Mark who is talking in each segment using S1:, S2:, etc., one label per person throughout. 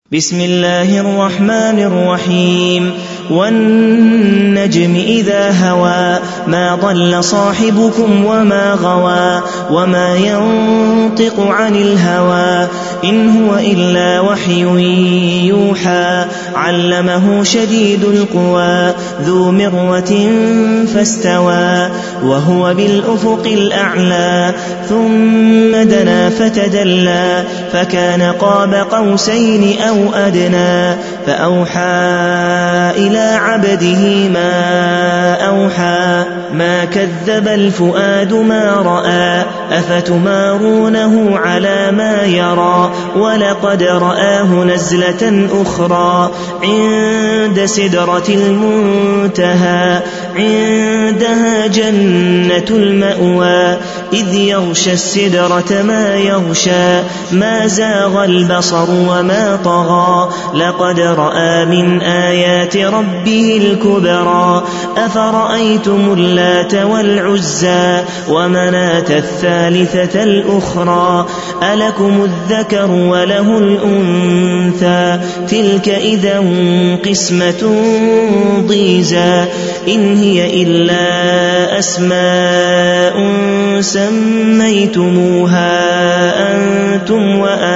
S1: بسم الله الرحمن الرحيم والنجم إذا هوى ما ضل صاحبكم وما غوى وما ينطق عن الهوى إن هو إلا وحي يوحى علمه شديد القوى ذو مرة فاستوى وهو بالأفق الأعلى ثم دنا فتدلى فكان قاب قوسين أو أدنى فأوحى إلى عبده ما أوحى ما كذب الفؤاد ما رأى أفتمارونه على ما يرى ولقد رآه نزلة أخرى عند سدرة المنتهى عندها جنة المأوى إذ يغشى السدرة ما يغشى ما زاغ البصر وما طغى لقد رأى من آيات ربه الكبرى أفرأيتم اللات والعزى ومناة الثالثة الأخرى ألكم الذكر وله الأنثى تلك إذا قسمة ضيزى إن هي إلا أسماء سميتموها أنتم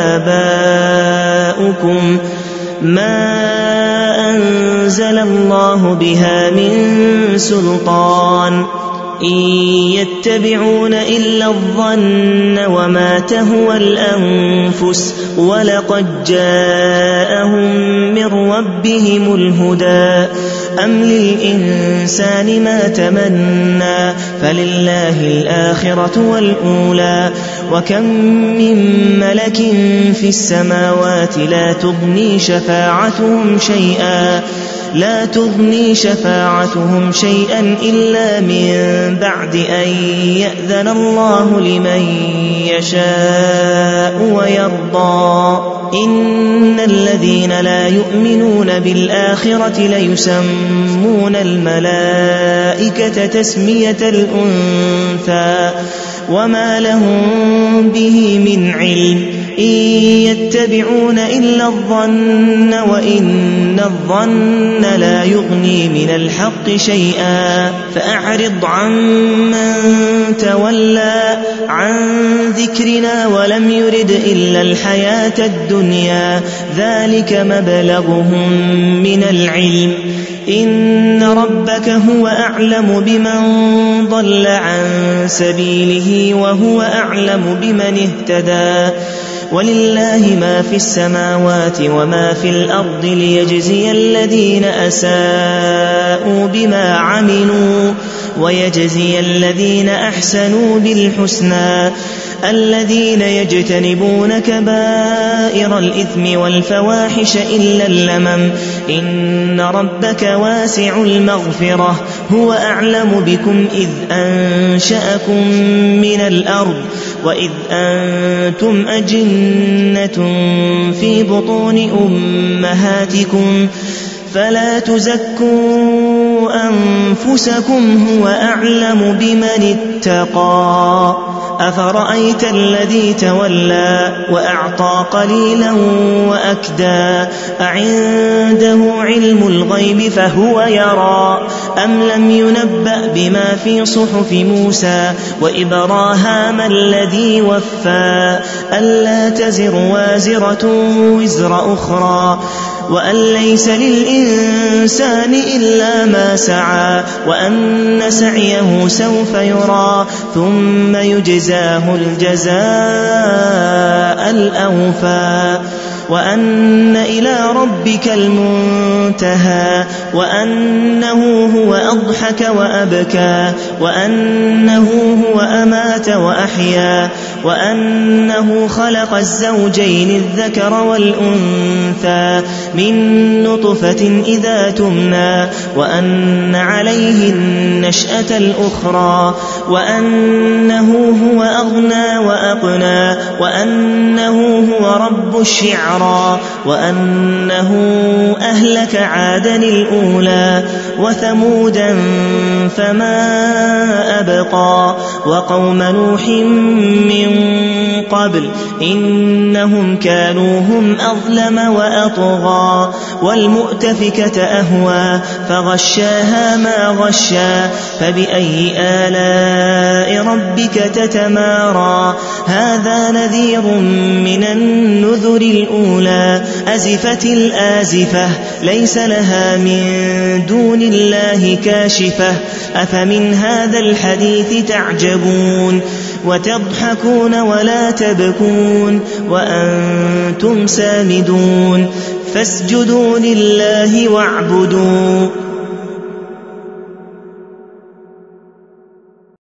S1: وآباؤكم ما أنزل الله بها من سلطان إن يتبعون إلا الظن وما تهوى الأنفس ولقد جاءهم من ربهم الهدى أم للإنسان ما تمنى فلله الآخرة والأولى وكم من ملك في السماوات لا تغني شفاعتهم شيئا إلا من بعد أن يأذن الله لمن يشاء ويرضى إن الذين لا يؤمنون بالآخرة ليسمون الملائكة تسمية الأنثى وما لهم به من علم إن يتبعون إلا الظن وإن الظن لا يغني من الحق شيئا فأعرض عمن تولى عن ذكرنا ولم يرد إلا الحياة الدنيا ذلك مبلغهم من العلم إن ربك هو أعلم بمن ضل عن سبيله وهو أعلم بمن اهتدى ولله ما في السماوات وما في الأرض ليجزي الذين أساءوا بما عملوا ويجزي الذين أحسنوا بالحسنى الذين يجتنبون كبائر الإثم والفواحش إلا اللمم إن ربك واسع المغفرة هو أعلم بكم إذ أنشأكم من الأرض وإذ أنتم أجنة في بطون أمهاتكم فلا تزكوا أنفسكم هو أعلم بمن اتقى أفرأيت الذي تولى وأعطى قليلا وأكدى أعنده علم الغيب فهو يرى أم لم ينبأ بما في صحف موسى وإبراهام الذي وفى ألا تزر وازرة وزر أخرى وأن ليس للإنسان إلا ما سعى وأن سعيه سوف يرى ثم يجزاه الجزاء الأوفى وأن إلى ربك المنتهى وأنه هو أضحك وأبكى وأنه هو أمات وأحيا وأنه خلق الزوجين الذكر والأنثى من نطفة إذا تمنى وأن عليه النشأة الأخرى وأنه هو أغنى وأقنى وأنه هو رب الشعرى شعرا وأنه أهلك عادا الأولى وثمودا فما أبقى وقوم نوح من قبل إنهم كانوا هم أظلم وأطغى والمؤتفكة أهوى فغشاها ما غشا فبأي آلاء ربك تتمارى هذا نذير من النذر الأولى أزفت الآزفة ليس لها من دون الله كاشفة أفمن هذا الحديث تعجبون وتضحكون ولا تبكون وأنتم سامدون فاسجدوا لله واعبدوا